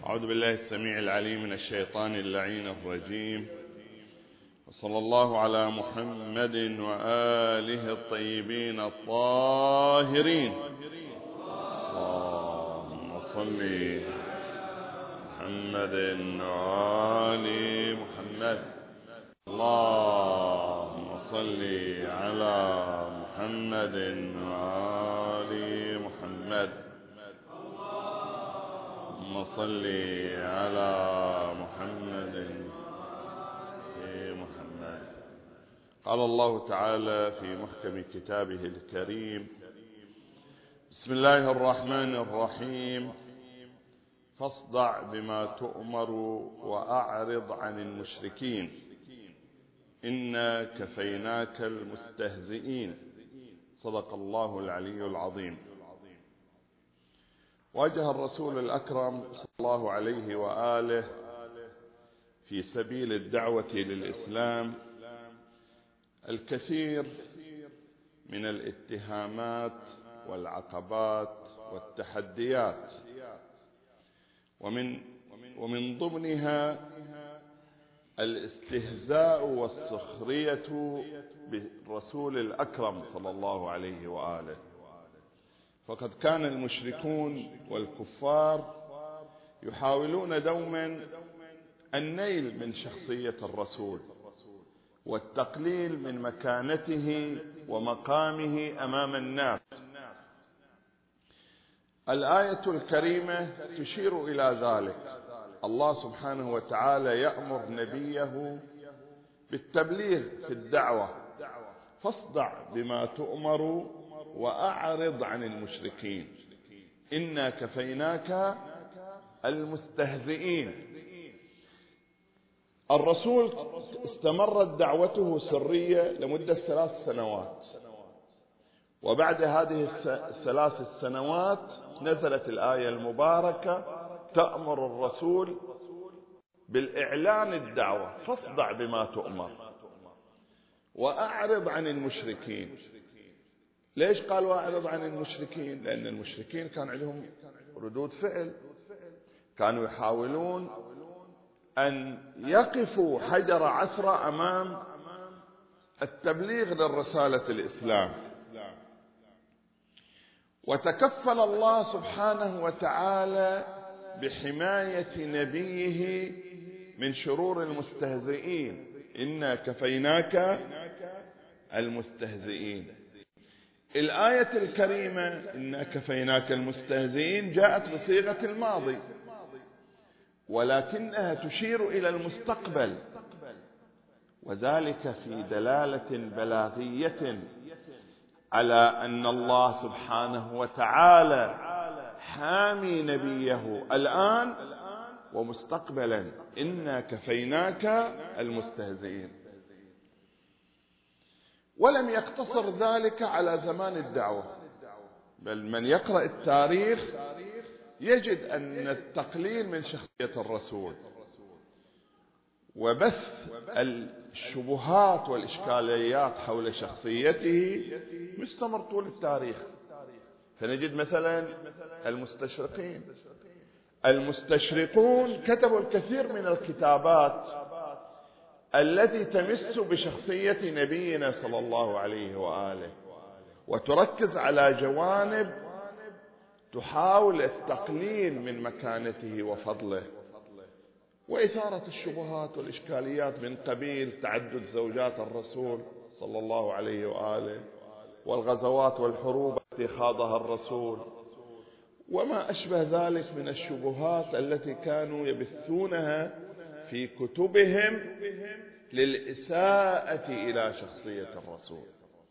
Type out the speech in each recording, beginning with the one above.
أعوذ بالله السميع العليم من الشيطان اللعين الرجيم، وصلى الله على محمد وآله الطيبين الطاهرين. اللهم صل محمد وآل محمد. اللهم صل على محمد وآل محمد. اللهم صل على محمد محمد. قال الله تعالى في محكم كتابه الكريم: بسم الله الرحمن الرحيم، فاصدع بما تؤمر وأعرض عن المشركين إنا كفيناك المستهزئين. صدق الله العلي العظيم. واجه الرسول الأكرم صلى الله عليه وآله في سبيل الدعوة للإسلام الكثير من الاتهامات والعقبات والتحديات، ومن ضمنها الاستهزاء والسخرية بالرسول الأكرم صلى الله عليه وآله. فقد كان المشركون والكفار يحاولون دوما النيل من شخصية الرسول والتقليل من مكانته ومقامه أمام الناس. الآية الكريمة تشير إلى ذلك. الله سبحانه وتعالى يأمر نبيه بالتبليغ في الدعوة: فاصدع بما تؤمر وأعرض عن المشركين إنا كفيناك المستهزئين. الرسول استمرت دعوته سرية لمدة 3 سنوات، وبعد هذه ال3 سنوات نزلت الآية المباركة تأمر الرسول بالإعلان الدعوة: فاصدع بما تؤمر وأعرض عن المشركين. ليش قال وأعرض عن المشركين؟ لأن المشركين كان عندهم ردود فعل، كانوا يحاولون أن يقفوا حجر عثرة أمام التبليغ للرسالة الإسلام. وتكفل الله سبحانه وتعالى بحماية نبيه من شرور المستهزئين: إنا كفيناك المستهزئين. الآية الكريمة إنا كفيناك المستهزئين جاءت بصيغة الماضي، ولكنها تشير إلى المستقبل، وذلك في دلالة بلاغية على أن الله سبحانه وتعالى حامي نبيه الآن ومستقبلا. إنا كفيناك المستهزئين. ولم يقتصر ذلك على زمان الدعوة، بل من يقرأ التاريخ يجد أن التقليل من شخصية الرسول وبث الشبهات والإشكاليات حول شخصيته مستمر طول التاريخ. فنجد مثلا المستشرقون كتبوا الكثير من الكتابات التي تمس بشخصية نبينا صلى الله عليه وآله، وتركز على جوانب تحاول التقليل من مكانته وفضله، وإثارة الشبهات والإشكاليات من قبيل تعدد زوجات الرسول صلى الله عليه وآله، والغزوات والحروب التي خاضها الرسول، وما أشبه ذلك من الشبهات التي كانوا يبثونها في كتبهم للإساءة إلى شخصية الرسول.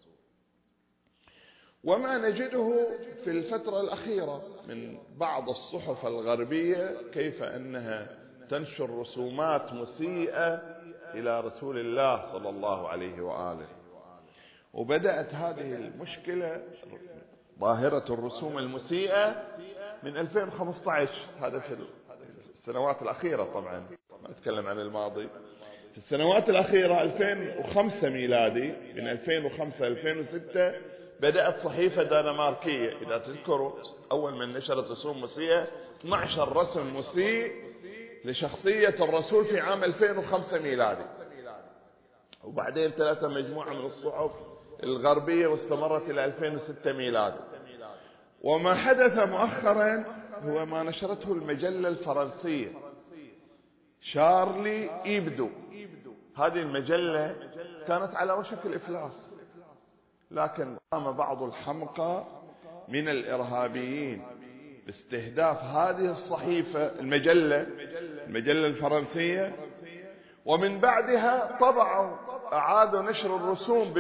وما نجده في الفترة الأخيرة من بعض الصحف الغربية كيف أنها تنشر رسومات مسيئة إلى رسول الله صلى الله عليه وآله. وبدأت هذه المشكلة ظاهرة الرسوم المسيئة من 2015، هذا في السنوات الأخيرة، طبعا ما أتكلم عن الماضي. في السنوات الأخيرة 2005 ميلادي، من 2005 2006 بدأت صحيفة دنماركية، إذا تذكروا أول من نشرت رسوم مسيئة 12 رسم مسيء لشخصية الرسول في عام 2005 ميلادي، وبعدين 3 مجموعة من الصحف الغربية واستمرت إلى 2006 ميلادي. وما حدث مؤخرا هو ما نشرته المجلة الفرنسية شارلي إبدو. هذه المجلة كانت على وشك الإفلاس، لكن قام بعض الحمقى من الإرهابيين باستهداف هذه الصحيفة المجلة الفرنسية، ومن بعدها أعادوا نشر الرسوم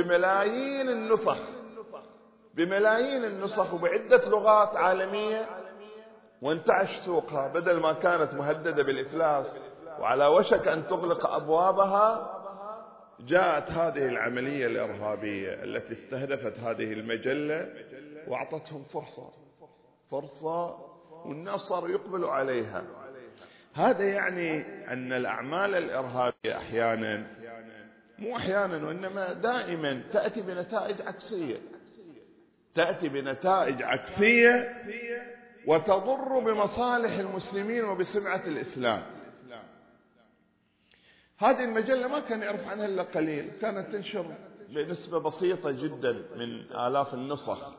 بملايين النسخ وبعدة لغات عالمية، وانتعش سوقها. بدل ما كانت مهددة بالإفلاس وعلى وشك أن تغلق أبوابها، جاءت هذه العملية الإرهابية التي استهدفت هذه المجلة وأعطتهم فرصة والناس صاروا يقبلوا عليها. هذا يعني أن الأعمال الإرهابية أحيانا، مو أحيانا وإنما دائما، تأتي بنتائج عكسية وتضر بمصالح المسلمين وبسمعة الإسلام. هذه المجلة ما كان يعرف عنها إلا قليل، كانت تنشر بنسبة بسيطة جدا من آلاف النسخ،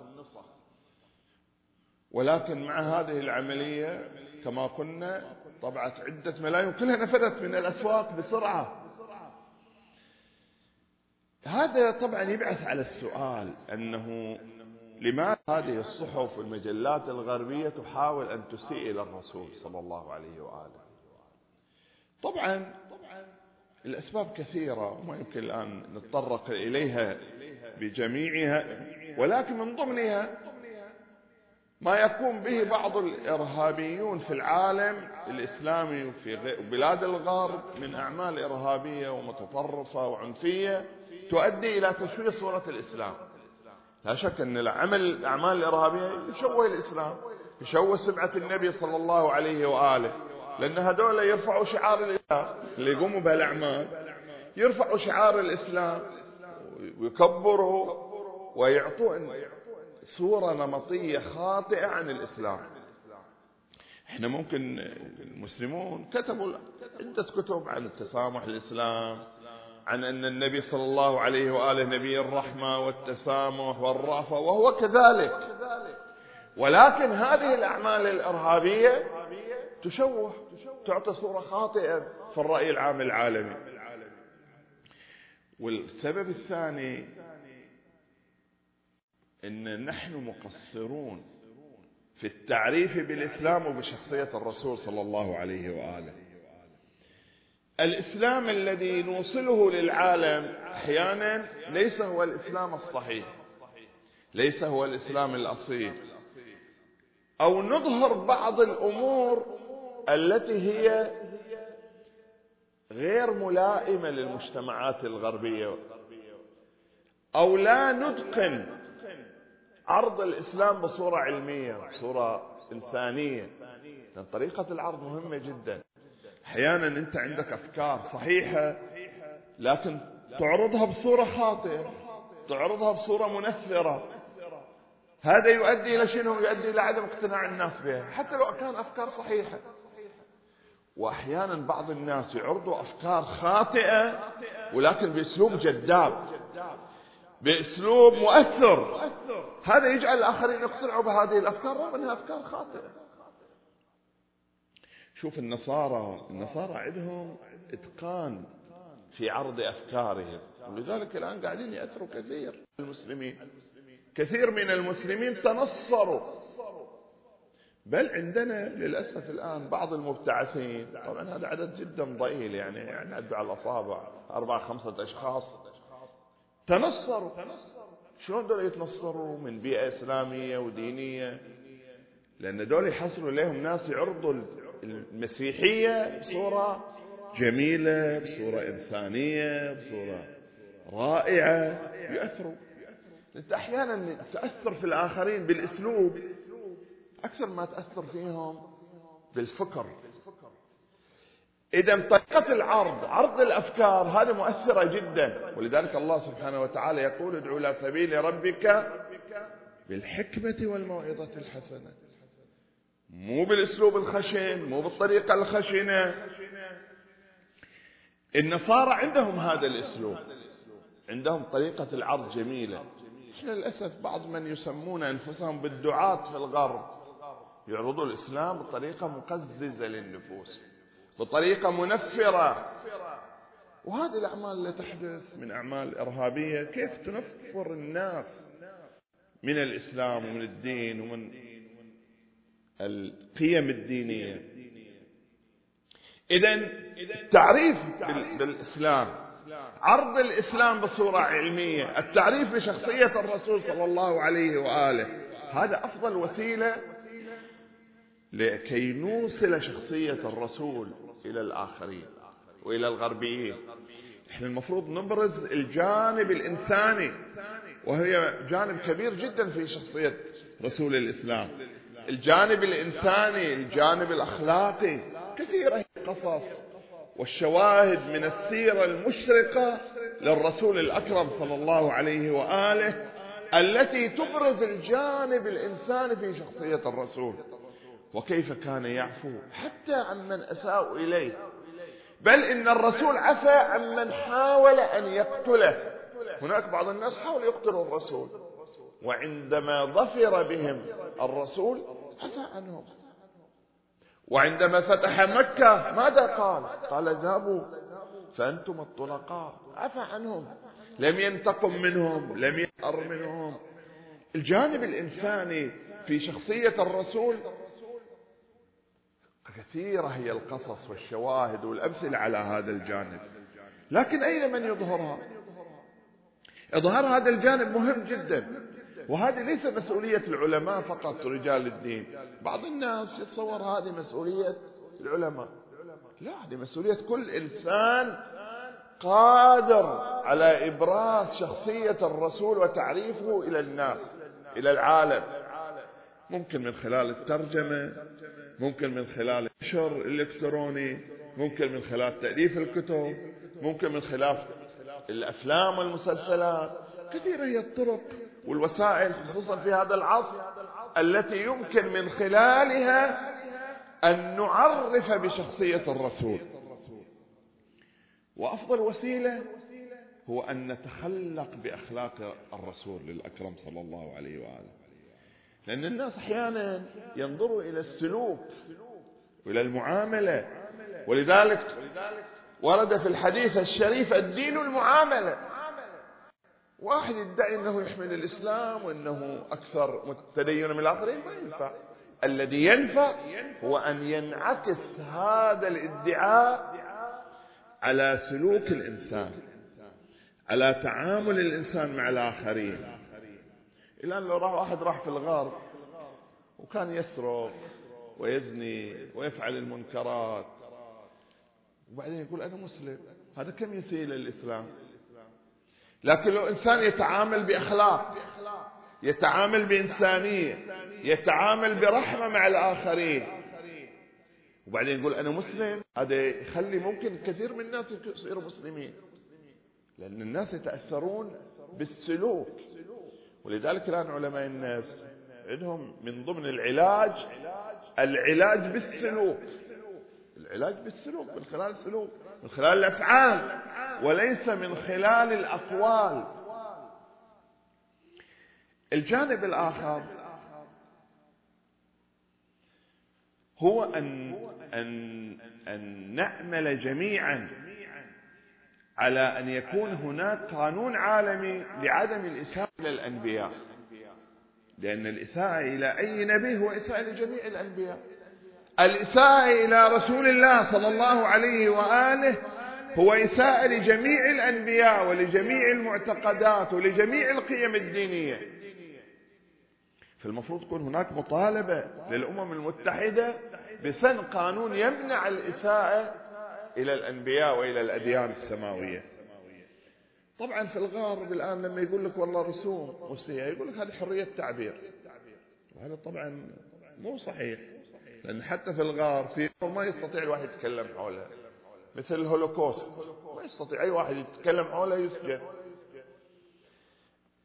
ولكن مع هذه العملية كما قلنا طبعت عدة ملايين، كلها نفذت من الأسواق بسرعة. هذا طبعا يبعث على السؤال أنه لماذا هذه الصحف والمجلات الغربية تحاول أن تسيء إلى الرسول صلى الله عليه وآله؟ طبعا الأسباب كثيرة وما يمكن الآن نتطرق إليها بجميعها، ولكن من ضمنها ما يقوم به بعض الإرهابيون في العالم الإسلامي وفي بلاد الغرب من أعمال إرهابية ومتطرفة وعنفية تؤدي إلى تشويه صورة الإسلام. لا شك أن الأعمال الإرهابية يشوه الإسلام، يشوه سمعة النبي صلى الله عليه وآله، لأن هذول يرفعوا شعار الإسلام، اللي يقوموا بهالأعمال يرفعوا شعار الإسلام ويكبروا ويعطون صورة نمطية خاطئة عن الإسلام. احنا ممكن المسلمون كتبوا عدة كتب عن التسامح الإسلام، عن أن النبي صلى الله عليه وآله نبي الرحمة والتسامح والرأفة، وهو كذلك، ولكن هذه الأعمال الإرهابية تشوه، تعطي صورة خاطئة في الرأي العام العالمي. والسبب الثاني أن نحن مقصرون في التعريف بالإسلام وبشخصية الرسول صلى الله عليه وآله. الإسلام الذي نوصله للعالم أحيانا ليس هو الإسلام الصحيح، ليس هو الإسلام الأصيل، أو نظهر بعض الأمور التي هي غير ملائمة للمجتمعات الغربية، أو لا نتقن عرض الإسلام بصورة علمية بصورة إنسانية، لأن طريقة العرض مهمة جدا. أحيانا أنت عندك أفكار صحيحة لكن تعرضها بصورة خاطئة، تعرضها بصورة منفرة، هذا يؤدي إلى شنو؟ يؤدي إلى عدم اقتناع الناس بها حتى لو كان أفكار صحيحة. وأحيانا بعض الناس يعرضوا أفكار خاطئة ولكن بأسلوب جذاب، بأسلوب مؤثر، هذا يجعل الآخرين يقتنعوا بهذه الأفكار رغم أنها أفكار خاطئة. شوف النصارى عندهم إتقان في عرض أفكارهم، ولذلك الآن قاعدين يأثروا كثير من المسلمين تنصروا. بل عندنا للأسف الآن بعض المبتعثين، طبعا هذا عدد جدا ضئيل، يعني عدوا على الأصابع 4-5 أشخاص تنصروا. شلون دول يتنصروا؟ من بيئة إسلامية ودينية، لأن دول يحصلوا لهم ناس يعرضوا المسيحية بصورة جميلة، بصورة إنسانية، بصورة رائعة، يؤثروا. أنت أحيانا تأثر في الآخرين بالأسلوب أكثر ما تأثر فيهم بالفكر. إذا طريقة العرض، عرض الأفكار، هذه مؤثرة جدا. ولذلك الله سبحانه وتعالى يقول ادعوا إلى سبيل ربك بالحكمة والموعظة الحسنة، مو بالاسلوب الخشن، مو بالطريقة الخشنة. النصارى عندهم هذا الاسلوب، عندهم طريقة العرض جميلة. احنا للأسف بعض من يسمون أنفسهم بالدعاة في الغرب يعرضوا الإسلام بطريقة مقززة للنفوس، بطريقة منفرة. وهذه الأعمال التي تحدث من أعمال إرهابية كيف تنفر الناس من الإسلام ومن الدين ومن القيم الدينية. إذن التعريف بالإسلام، عرض الإسلام بصورة علمية، التعريف بشخصية الرسول صلى الله عليه وآله، هذا أفضل وسيلة لكي نوصل شخصية الرسول إلى الآخرين وإلى الغربيين. إحنا المفروض نبرز الجانب الإنساني، وهي جانب كبير جدا في شخصية رسول الإسلام، الجانب الإنساني، الجانب الأخلاقي. كثيرة القصص والشواهد من السيرة المشرقة للرسول الأكرم صلى الله عليه وآله التي تبرز الجانب الإنساني في شخصية الرسول، وكيف كان يعفو حتى عمن أساءوا إليه، بل إن الرسول عفى عمن حاول أن يقتله. هناك بعض الناس حاولوا يقتلوا الرسول، وعندما ظفر بهم الرسول عفى عنهم. وعندما فتح مكة ماذا قال؟ قال اذهبوا فأنتم الطلقاء، عفى عنهم، لم ينتقم منهم، لم يسخر منهم. الجانب الإنساني في شخصية الرسول كثيرة هي القصص والشواهد والأمثلة على هذا الجانب، لكن أين من يظهرها؟ إظهار هذا الجانب مهم جدا، وهذه ليس مسؤولية العلماء فقط رجال الدين. بعض الناس يتصور هذه مسؤولية العلماء، لا، هذه مسؤولية كل إنسان قادر على إبراز شخصية الرسول وتعريفه إلى الناس، إلى العالم، ممكن من خلال الترجمة، ممكن من خلال النشر الإلكتروني، ممكن من خلال تأليف الكتب، ممكن من خلال الأفلام والمسلسلات. كثيرة هي الطرق والوسائل خصوصا في هذا العصر التي يمكن من خلالها أن نعرف بشخصية الرسول. وأفضل وسيلة هو أن نتخلق بأخلاق الرسول الأكرم صلى الله عليه وآله، لأن الناس أحيانا ينظروا إلى السلوك وإلى المعاملة، ولذلك ورد في الحديث الشريف الدين المعاملة. واحد يدعي أنه يحمل الإسلام وأنه أكثر تدينا من الآخرين، ما ينفع. الذي ينفع هو أن ينعكس هذا الادعاء على سلوك الإنسان، على تعامل الإنسان مع الآخرين. الآن لو واحد راح في الغرب وكان يسرق ويزني ويفعل المنكرات وبعدين يقول أنا مسلم، هذا كم يسيء الإسلام. لكن لو إنسان يتعامل بأخلاق، يتعامل بإنسانية، يتعامل برحمة مع الآخرين، وبعدين يقول أنا مسلم، هذا يخلي ممكن كثير من الناس يصيروا مسلمين، لأن الناس يتأثرون بالسلوك. ولذلك الآن علماء النفس عندهم من ضمن العلاج بالسلوك، العلاج بالسلوك، من خلال السلوك، من خلال الأفعال وليس من خلال الأقوال. الجانب الآخر هو أن نعمل جميعا على أن يكون هناك قانون عالمي لعدم الإساءة إلى الأنبياء، لأن الإساءة إلى أي نبي هو إساءة لجميع الأنبياء. الإساءة إلى رسول الله صلى الله عليه وآله هو إساءة لجميع الأنبياء ولجميع المعتقدات ولجميع القيم الدينية. فالمفروض تكون هناك مطالبة للأمم المتحدة بسن قانون يمنع الإساءة إلى الأنبياء وإلى الأديان السماوية. طبعا في الغرب الآن لما يقول لك والله رسوم مسيحية يقول لك هذه حرية تعبير، وهذا طبعا مو صحيح، لأن حتى في الغرب في ما يستطيع الواحد يتكلم حولها، مثل الهولوكوست ما يستطيع أي واحد يتكلم حولها يسجن.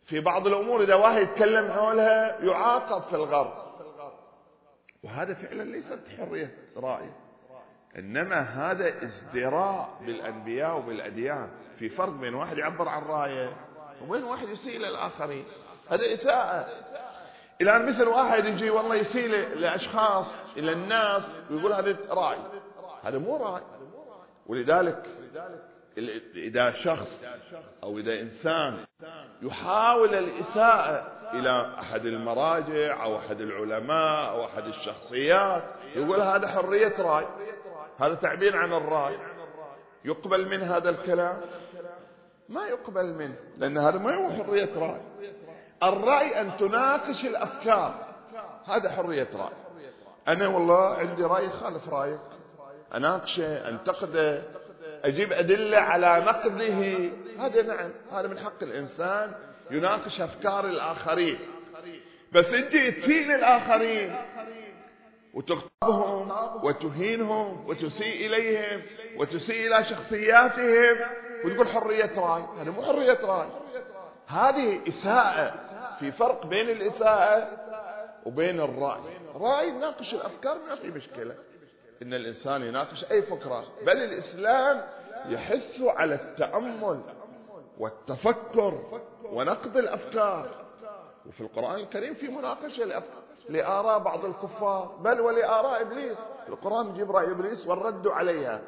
في بعض الأمور إذا واحد يتكلم حولها يعاقب في الغرب، وهذا فعلا ليست حرية رأي، إنما هذا ازدراء بالأنبياء وبالأديان. في فرق بين واحد يعبر عن رأيه وبين واحد يسيء للآخرين، هذا إساءة. الآن مثل واحد يجي والله يسيء لأشخاص إلى الناس ويقول هذا رأي، هذا مو رأي. ولذلك إذا شخص أو إذا إنسان يحاول الإساءة إلى أحد المراجع أو أحد العلماء أو أحد الشخصيات يقول هذا حرية رأي، هذا تعبير عن الرأي، يقبل من هذا الكلام؟ ما يقبل منه، لأن هذا ما هو حرية رأي. الرأي أن تناقش الأفكار، هذا حرية رأي. أنا والله عندي رأي خالف رأيك، أناقشه، أنتقده، أجيب أدلة على نقده، هذا نعم، هذا من حق الإنسان يناقش أفكار الآخرين. بس أنت تسيء للآخرين وتغضبهم وتهينهم وتسيء إليهم وتسيء إلى شخصياتهم وتقول حرية رأي، هذا مو حرية رأي، هذه إساءة. في فرق بين الإساءة وبين الرأي. رأي يناقش الأفكار ما في مشكلة، إن الإنسان يناقش أي فكرة، بل الإسلام يحث على التأمل والتفكر ونقد الأفكار. وفي القرآن الكريم في مناقشة لآراء بعض الكفار، بل ولآراء إبليس، في القرآن يجيب رأي إبليس والرد عليها.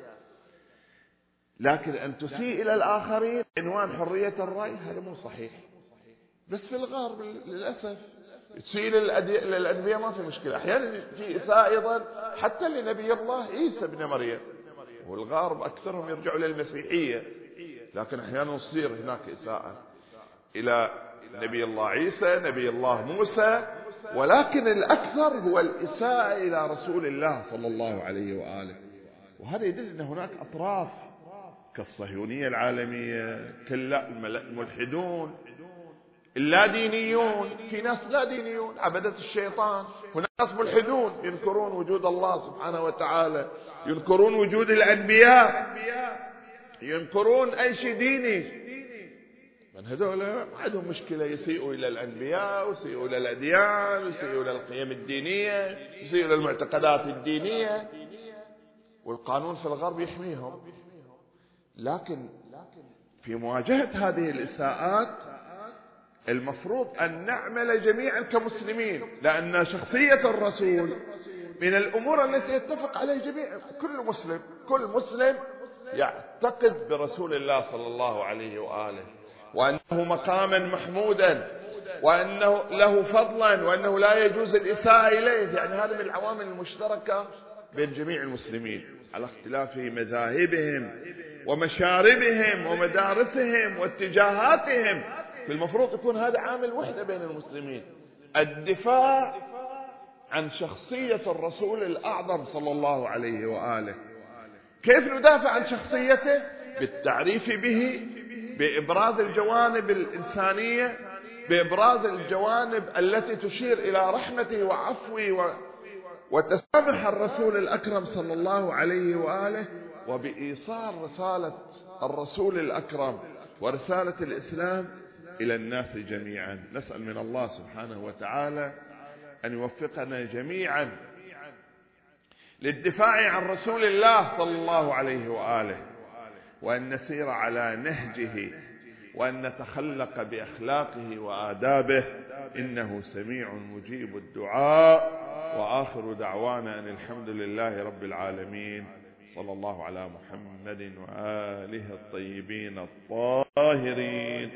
لكن أن تسيء إلى الآخرين عنوان حرية الرأي هذا مو صحيح. بس في الغرب للأسف تسيء للأنبياء ما في مشكلة، أحيانا في إساءة أيضا حتى لنبي الله عيسى بن مريم، والغرب أكثرهم يرجعوا للمسيحية، لكن أحيانا تصير هناك إساءة إلى نبي الله عيسى، نبي الله موسى، ولكن الأكثر هو الإساءة إلى رسول الله صلى الله عليه وآله. وهذا يدل أن هناك أطراف كالصهيونية العالمية، كالملحدون، اللا دينيون، في ناس لا دينيون عبدة الشيطان، وناس ملحدون ينكرون وجود الله سبحانه وتعالى، ينكرون وجود الأنبياء، ينكرون أي شيء ديني. من هذول ما عندهم مشكلة، يسيئوا إلى الأنبياء ويسيئوا إلى الأديان ويسيئوا إلى القيم الدينية، يسيئوا إلى المعتقدات الدينية، والقانون في الغرب يحميهم. لكن في مواجهة هذه الإساءات المفروض أن نعمل جميعا كمسلمين، لأن شخصية الرسول من الأمور التي يتفق عليه جميع كل مسلم يعتقد برسول الله صلى الله عليه وآله، وأنه مقاما محمودا، وأنه له فضلا، وأنه لا يجوز الإساءة إليه. يعني هذا من العوامل المشتركة بين جميع المسلمين على اختلاف مذاهبهم ومشاربهم ومدارسهم واتجاهاتهم. المفروض يكون هذا عامل وحدة بين المسلمين، الدفاع عن شخصية الرسول الأعظم صلى الله عليه وآله. كيف ندافع عن شخصيته؟ بالتعريف به، بإبراز الجوانب الإنسانية، بإبراز الجوانب التي تشير إلى رحمته وعفوه وتسامح الرسول الأكرم صلى الله عليه وآله، وبإيصال رسالة الرسول الأكرم ورسالة الإسلام إلى الناس جميعا. نسأل من الله سبحانه وتعالى أن يوفقنا جميعا للدفاع عن رسول الله صلى الله عليه وآله، وأن نسير على نهجه، وأن نتخلق بأخلاقه وآدابه، إنه سميع مجيب الدعاء. وآخر دعوانا أن الحمد لله رب العالمين، صلى الله على محمد وآله الطيبين الطاهرين.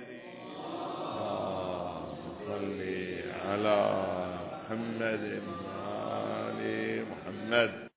صل على محمد وآل محمد.